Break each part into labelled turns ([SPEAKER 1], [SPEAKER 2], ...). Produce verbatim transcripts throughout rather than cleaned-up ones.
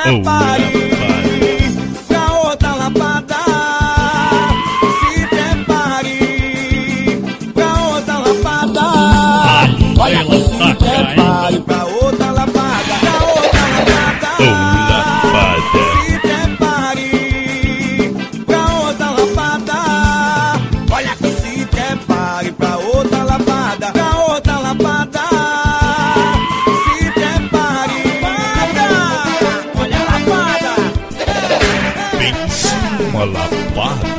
[SPEAKER 1] prepare pra outra lapada. Se prepare pra outra lapada. Olha, se prepare pra outra lapada. Pra outra lapada. Se prepare pra outra lapada. Olha que se prepare pra outra lapada. Pra outra lapada. Se prepare. Olha a lapada.
[SPEAKER 2] Pense numa lapada.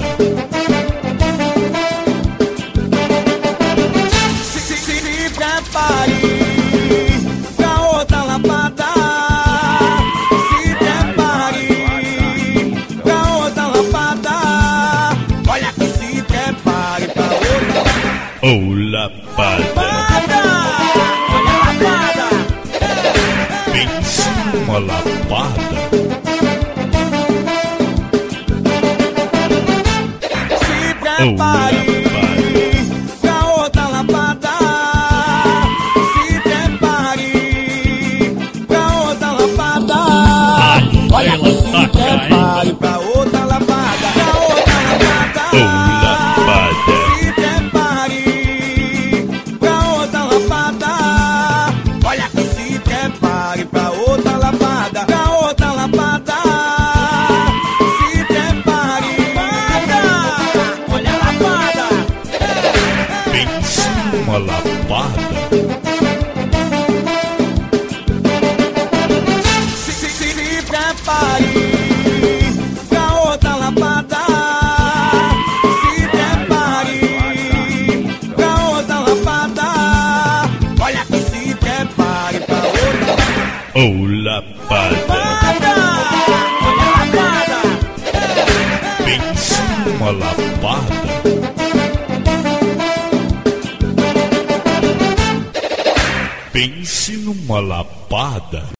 [SPEAKER 1] Se, se, se prepare pra outra lapada. Se prepare pra outra lapada. Olha que se prepare pra outra
[SPEAKER 2] Ou lapada.
[SPEAKER 1] lapada. Olha a lapada.
[SPEAKER 2] Pense numa lapada.
[SPEAKER 1] Se
[SPEAKER 2] Ou
[SPEAKER 1] prepare
[SPEAKER 2] lapada.
[SPEAKER 1] pra outra lapada. Se prepare pra outra lapada. Olha que se prepare pra outra lapada. Pra outra lapada.
[SPEAKER 2] Ou lapada.
[SPEAKER 1] Se prepare pra outra lapada. Olha que se prepare pra outra lapada. Pra outra lapada. Se prepare. Olha a lapada.
[SPEAKER 2] Pense numa lapada.
[SPEAKER 1] Se, se, se, se prepare pra outra lapada. Se prepare pra outra lapada. Olha que se prepare pra outra
[SPEAKER 2] Ou lapada.
[SPEAKER 1] lapada. Olha a lapada.
[SPEAKER 2] Pense numa lapada. Pense numa lapada.